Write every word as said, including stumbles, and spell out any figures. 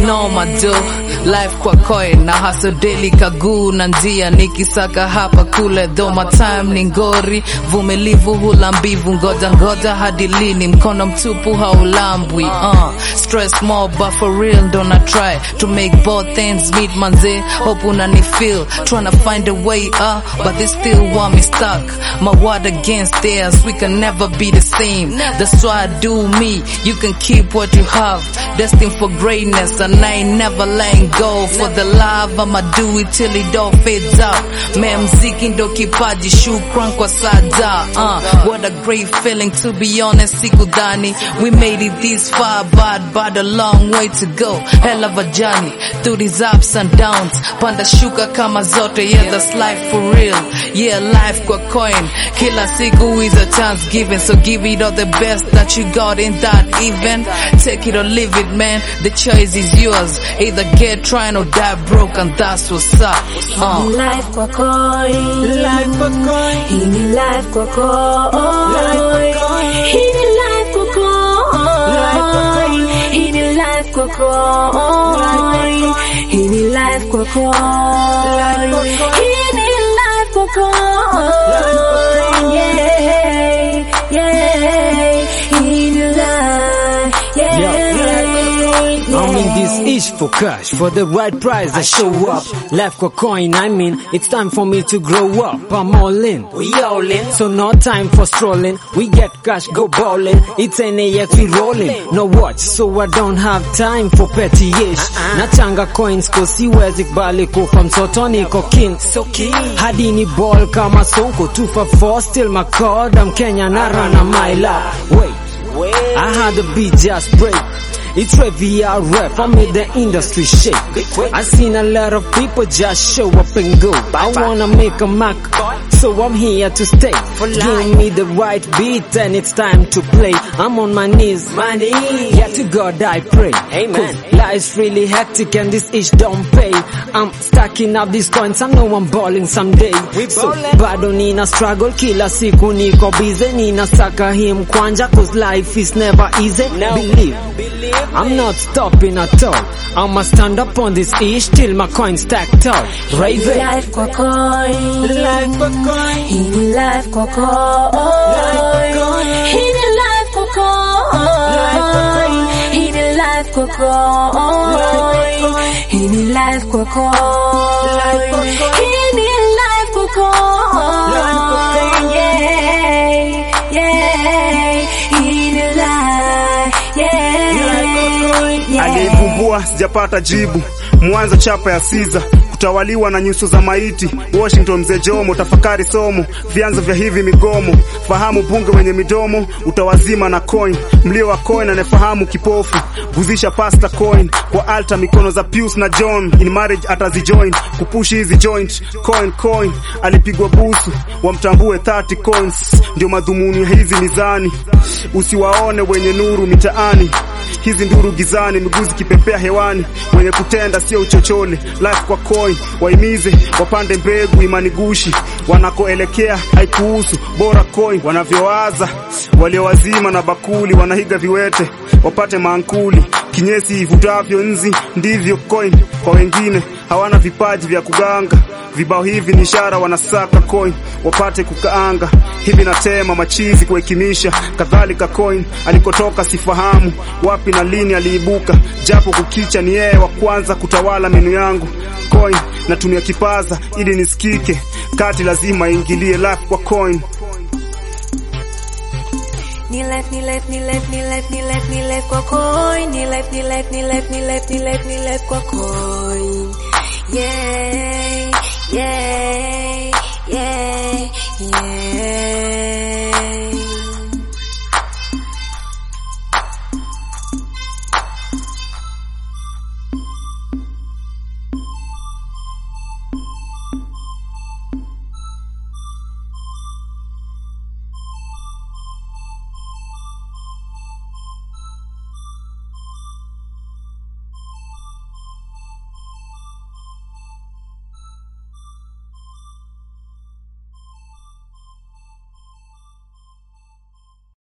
know my do life kwa coin na hustle daily kaguu na njia nikisaka hapa kule though my time ni ngori vumilivu hula mbivu ngoja ngoja hadi lini mkono mtupu haulambwi uh, stress more but for real don't I try to make both things meet manze hope unani feel trying to find a way up but they still want me stuck my word against theirs we can never be the same that's why I do me you can keep what you have destined for greatness and I ain't never letting go for the love I'ma do it till it all fades out man mziki ndo kipaji shukran kwa sada uh, what a great feeling to be honest sikudhani we made it this far but but a long way to go hell of a journey through these ups and downs panda shuka kama zote yeah that's life for real yeah life kwa coin kila siku is a chance given so give it all the best that you got in that event take it or leave it man the choice is yours either get trying or die broke and that's what's up uh. Life kwa coin life kwa coin hii ni life kwa coin hii ni life kwa coin hii ni life kwa coin hii ni life kwa coin hii ni life kwa coin yeah yeah hii ni life yeah I'm in this ish for cash, for the right price I show up. Life for coin, I mean, it's time for me to grow up. I'm all in, we all in, so no time for strolling. We get cash, go ballin', it's N A X, we rollin'. No watch, so I don't have time for petty ish. Nachanga coins, ko siwezi kubali kufa mtoto niko kin. Hadi ni ball kama sonko, two for four, still my card. I'm Kenya, na run a mile up. Wait, I had the beat just break. It's Revia rap, I made the industry shake. I seen a lot of people just show up and go. I wanna make a mark, so I'm here to stay. Give me the right beat and it's time to play. I'm on my knees, my knees. Yeah, to God I pray. Amen. Life's really hectic and this ish don't pay. I'm stacking up these coins, I know I'm balling someday. So bado nina struggle, kila siku niko busy. Nina saka him kwanja, cause life is never easy. Believe, I'm not stopping at all. I'ma stand up on this ish till my coins stack tall. Raven. Life kwa coin, life kwa coin, hii ni life kwa coin, hii ni life kwa coin, hii ni life kwa coin, hii ni life kwa coin, hii ni life kwa coin, yeah, yeah, hii ni life, yeah. Alivumbua sijapata jibu Mwanzo chapa ya Caesar kutawaliwa na nyuso za maiti Washington mzee Jomo tafakari somo vyanzo vya hivi migomo fahamu bunge wenye midomo utawazima na coin mlio wa coin anafahamu kipofu guzisha pasta coin kwa altar mikono za Pius na John in marriage atazijoin kupushi hizi joint coin coin alipigwa busu wamtambue thirty coins ndio madhumuni hizi mizani usiwaone wenye nuru mitaani hizi nduru gizani miguzi kipepea hewani wenye kutenda sio uchochole life kwa coin waimize wapande mbegu imani gushi wanakoelekea haikuhusu bora coin wanavyowaza waliowazima na bakuli wanahiga viwete wapate maankuli kinyesi ivutavyo nzi ndivyo coin kwa wengine hawana vipaji vya kuganga vibao hivi ni ishara wanasaka coin wapate kukaanga hivi natema machizi kuhekimisha kadhalika coin alikotoka sifahamu wapi na lini aliibuka japo kukicha ni yeye wa kwanza kutawala menu yangu coin natumia kipaza ili nisikike kati lazima ingilie life kwa coin Ni life, ni life, ni life, ni life, ni life, ni life kwa coin. Ni life, ni life, ni life, ni life, ni life, ni life kwa coin. Yeah, yeah.